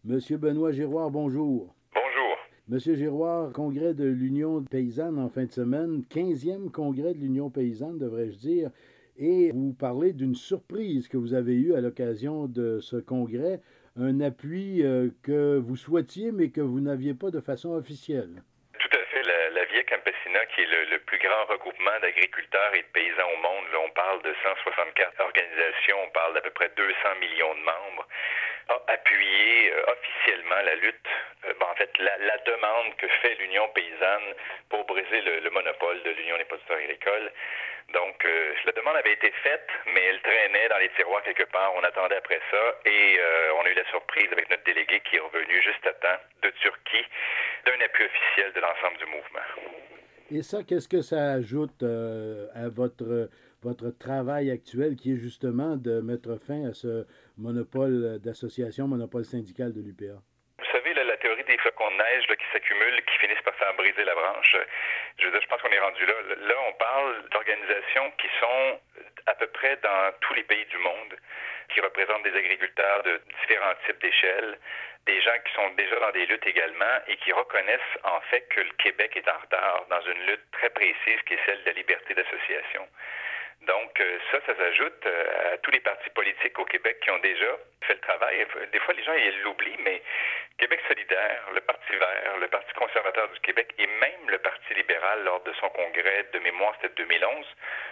Monsieur Benoît Giroir, bonjour. Bonjour. Monsieur Giroir, congrès de l'Union paysanne en fin de semaine, 15e congrès de l'Union paysanne, devrais-je dire, et vous parlez d'une surprise que vous avez eue à l'occasion de ce congrès, un appui que vous souhaitiez mais que vous n'aviez pas de façon officielle. Tout à fait. La Via Campesina, qui est le plus grand regroupement d'agriculteurs et de paysans au monde, là, on parle de 164 organisations, on parle d'à peu près 200 millions de membres, a appuyé officiellement la lutte, en fait, la demande que fait l'Union paysanne pour briser le monopole de l'Union des producteurs agricoles. Donc, la demande avait été faite, mais elle traînait dans les tiroirs quelque part. On attendait après ça et on a eu la surprise avec notre délégué qui est revenu juste à temps de Turquie d'un appui officiel de l'ensemble du mouvement. Et ça, qu'est-ce que ça ajoute à votre travail actuel qui est justement de mettre fin à ce monopole d'association, monopole syndical de l'UPA? Vous savez, là, la théorie des flocons de neige là, qui s'accumulent, qui finissent par faire briser la branche, je veux dire, je pense qu'on est rendu là. Là, on parle d'organisations qui sont à peu près dans tous les pays du monde, qui représentent des agriculteurs de différents types d'échelles, des gens qui sont déjà dans des luttes également et qui reconnaissent en fait que le Québec est en retard dans une lutte très précise qui est celle de la liberté d'association. Donc, ça s'ajoute à tous les partis politiques au Québec qui ont déjà fait le travail. Des fois, les gens ils l'oublient, mais Québec solidaire, le Parti vert, le Parti conservateur du Québec et même le Parti libéral, lors de son congrès de mémoire, c'était 2011,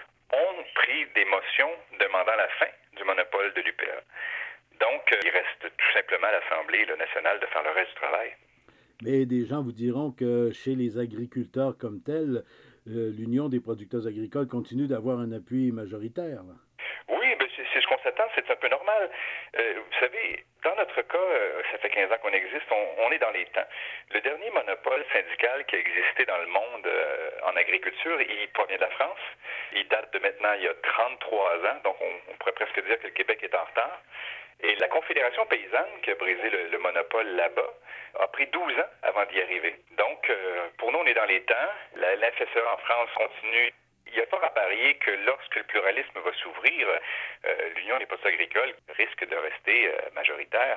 ont pris des motions demandant la fin du monopole de l'UPA. Donc, il reste tout simplement à l'Assemblée nationale de faire le reste du travail. Mais des gens vous diront que chez les agriculteurs comme tels, l'Union des producteurs agricoles continue d'avoir un appui majoritaire, là. Oui, ben c'est ce qu'on s'attend, c'est un peu normal. Vous savez, dans notre cas, ça fait 15 ans qu'on existe, on est dans les temps. Le dernier monopole syndical qui a existé dans le monde en agriculture, il provient de la France. Il date de maintenant il y a 33 ans, donc on pourrait presque dire que le Québec est en retard. Et la Confédération paysanne, qui a brisé le monopole là-bas, a pris 12 ans avant d'y arriver. Donc, pour nous, on est dans les temps. La FSE en France continue. Il y a fort à parier que lorsque le pluralisme va s'ouvrir, l'Union des producteurs agricoles risque de rester majoritaire.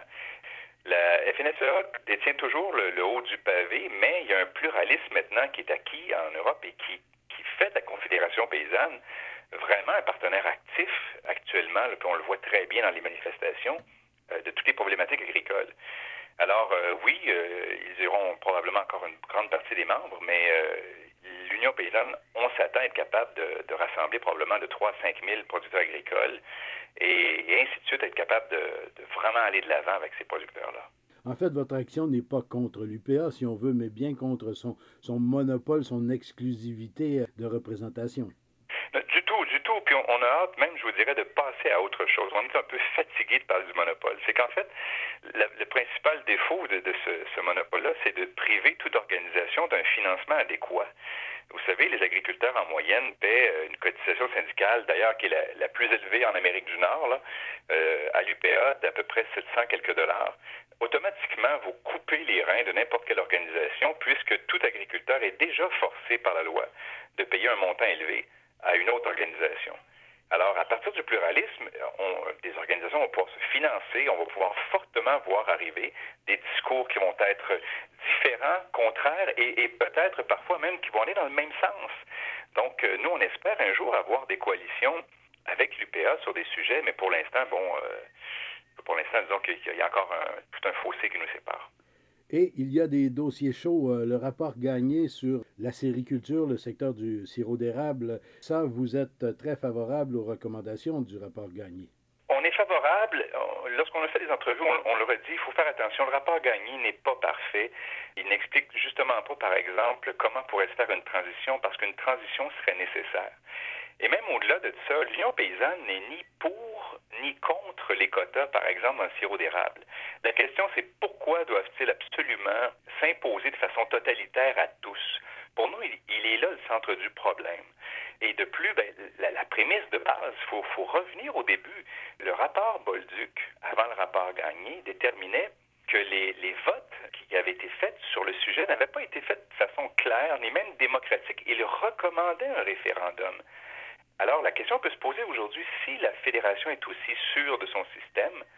La FNSEA détient toujours le haut du pavé, mais il y a un pluralisme maintenant qui est acquis en Europe et qui fait de la Confédération paysanne vraiment un partenaire actif actuellement, là, puis on le voit très bien dans les manifestations de toutes les problématiques agricoles. Alors, oui, ils iront probablement encore une grande partie des membres, mais l'Union paysanne, on s'attend à être capable de rassembler probablement de 3 à 5 000 producteurs agricoles et ainsi de suite, être capable de vraiment aller de l'avant avec ces producteurs-là. En fait, votre action n'est pas contre l'UPA, si on veut, mais bien contre son monopole, son exclusivité de représentation. Du tout, du tout. Puis on a hâte même, je vous dirais, de passer à autre chose. On est un peu fatigué de parler du monopole. C'est qu'en fait, le principal défaut de ce monopole-là, c'est de priver toute organisation d'un financement adéquat. Vous savez, les agriculteurs en moyenne paient une cotisation syndicale, d'ailleurs, qui est la plus élevée en Amérique du Nord, là, à l'UPA, d'à peu près 700 quelques dollars. Automatiquement, vous coupez les reins de n'importe quelle organisation, puisque tout agriculteur est déjà forcé par la loi de payer un montant élevé à une autre organisation. Alors, à partir du pluralisme, des organisations vont pouvoir se financer, on va pouvoir fortement voir arriver des discours qui vont être différents, contraires et peut-être parfois même qui vont aller dans le même sens. Donc, nous, on espère un jour avoir des coalitions avec l'UPA sur des sujets, mais pour l'instant, disons qu'il y a encore tout un fossé qui nous sépare. Et il y a des dossiers chauds. Le rapport Gagné sur la sériculture, le secteur du sirop d'érable, ça, vous êtes très favorable aux recommandations du rapport Gagné. On est favorable. Lorsqu'on a fait des entrevues, on leur a dit il faut faire attention. Le rapport Gagné n'est pas parfait. Il n'explique justement pas, par exemple, comment pourrait se faire une transition, parce qu'une transition serait nécessaire. Et même au-delà de ça, l'Union paysanne n'est ni pour ni contre les quotas, par exemple, dans le sirop d'érable. La question, c'est pourquoi doivent-ils absolument s'imposer de façon totalitaire à tous? Pour nous, il est là le centre du problème. Et de plus, la prémisse de base, il faut revenir au début. Le rapport Bolduc, avant le rapport Gagné, déterminait que les votes qui avaient été faits sur le sujet n'avaient pas été faits de façon claire, ni même démocratique. Il recommandait un référendum. Alors, la question peut se poser aujourd'hui, si la Fédération est aussi sûre de son système,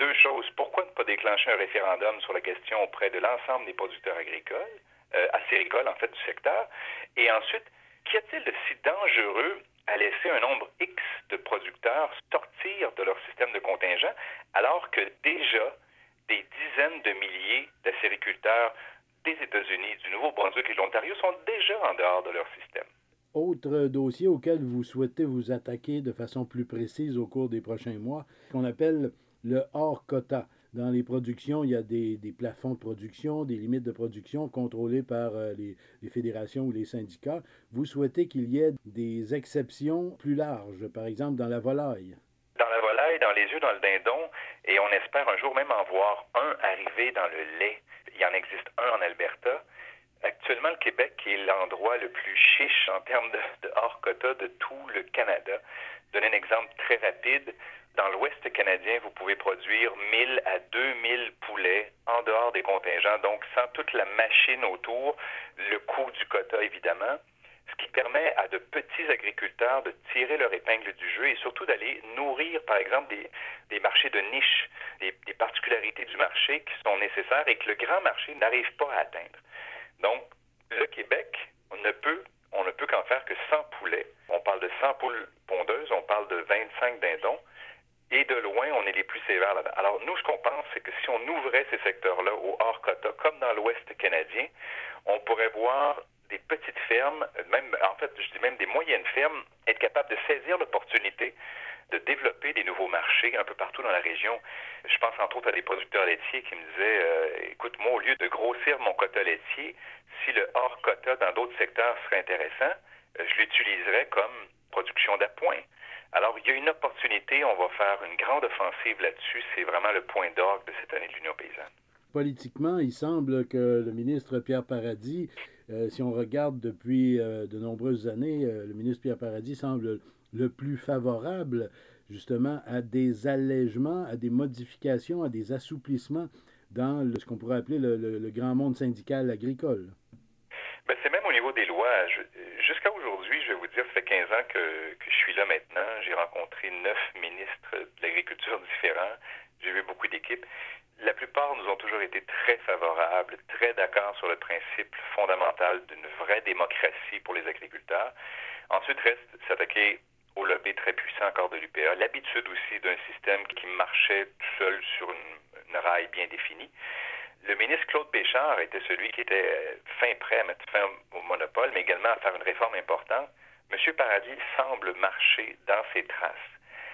deux choses. Pourquoi ne pas déclencher un référendum sur la question auprès de l'ensemble des producteurs agricoles, acéricoles en fait du secteur? Et ensuite, qu'y a-t-il de si dangereux à laisser un nombre X de producteurs sortir de leur système de contingent alors que déjà des dizaines de milliers d'acériculteurs des États-Unis, du Nouveau-Brunswick et de l'Ontario sont déjà en dehors de leur système? Autre dossier auquel vous souhaitez vous attaquer de façon plus précise au cours des prochains mois, qu'on appelle le hors quota. Dans les productions, il y a des plafonds de production, des limites de production contrôlées par les fédérations ou les syndicats. Vous souhaitez qu'il y ait des exceptions plus larges, par exemple dans la volaille. Dans la volaille, dans les œufs, dans le dindon, et on espère un jour même en voir un arriver dans le lait. Il en existe un en Alberta. Actuellement, le Québec est l'endroit le plus chiche en termes de hors quota de tout le Canada. Donner un exemple très rapide. Dans l'Ouest canadien, vous pouvez produire 1000 à 2000 poulets en dehors des contingents, donc sans toute la machine autour, le coût du quota évidemment, ce qui permet à de petits agriculteurs de tirer leur épingle du jeu et surtout d'aller nourrir, par exemple, des marchés de niche, des particularités du marché qui sont nécessaires et que le grand marché n'arrive pas à atteindre. Donc, le Québec, on ne peut qu'en faire que 100 poulets. On parle de 100 poules pondeuses, on parle de 25 dindons, et de loin, on est les plus sévères là-dedans. Alors, nous, ce qu'on pense, c'est que si on ouvrait ces secteurs-là au hors quota, comme dans l'Ouest canadien, on pourrait voir des petites fermes, même, en fait, je dis même des moyennes fermes, être capables de saisir l'opportunité de développer des nouveaux marchés un peu partout dans la région. Je pense entre autres à des producteurs laitiers qui me disaient écoute, moi, au lieu de grossir mon quota laitier, si le hors quota dans d'autres secteurs serait intéressant, je l'utiliserais comme production d'appoint. Alors, il y a une opportunité, on va faire une grande offensive là-dessus. C'est vraiment le point d'orgue de cette année de l'Union paysanne. Politiquement, il semble que le ministre Pierre Paradis, si on regarde depuis de nombreuses années, le ministre Pierre Paradis semble le plus favorable justement à des allègements, à des modifications, à des assouplissements dans ce qu'on pourrait appeler le grand monde syndical agricole. Ben, c'est même au niveau des lois. Jusqu'à aujourd'hui, je vais vous dire, ça fait 15 ans que je suis là maintenant. J'ai rencontré 9 ministres de l'agriculture différents. J'ai vu beaucoup d'équipes. La plupart nous ont toujours été très favorables, très d'accord sur le principe fondamental d'une vraie démocratie pour les agriculteurs. Ensuite, reste s'attaquer au lobby très puissant encore de l'UPA, l'habitude aussi d'un système qui marchait tout seul sur une raille bien définie. Le ministre Claude Béchard était celui qui était fin prêt à mettre fin au monopole, mais également à faire une réforme importante. M. Paradis semble marcher dans ses traces.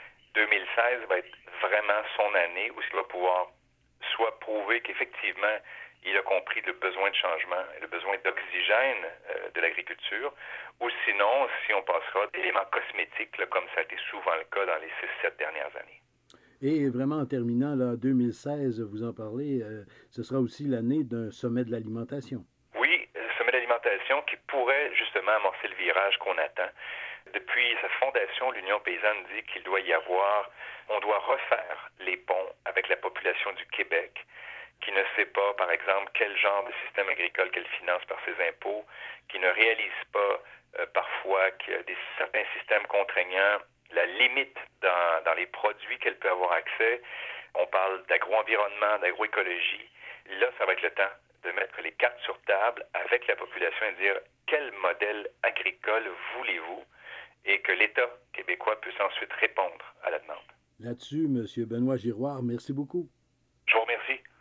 2016 va être vraiment son année où il va pouvoir soit prouver qu'effectivement, il a compris le besoin de changement, le besoin d'oxygène de l'agriculture, ou sinon, si on passera d'éléments cosmétiques, là, comme ça a été souvent le cas dans les 6-7 dernières années. Et vraiment, en terminant, là, 2016, vous en parlez, ce sera aussi l'année d'un sommet de l'alimentation. Oui, sommet de l'alimentation qui pourrait justement amorcer le virage qu'on attend. Depuis sa fondation, l'Union paysanne dit qu'il doit y avoir, on doit refaire les ponts avec la population du Québec, qui ne sait pas, par exemple, quel genre de système agricole qu'elle finance par ses impôts, qui ne réalise pas parfois qu'il y a certains systèmes contraignants, la limite dans les produits qu'elle peut avoir accès. On parle d'agro-environnement, d'agroécologie. Là, ça va être le temps de mettre les cartes sur table avec la population et de dire quel modèle agricole voulez-vous et que l'État québécois puisse ensuite répondre à la demande. Là-dessus, M. Benoît Giroir, merci beaucoup. Je vous remercie.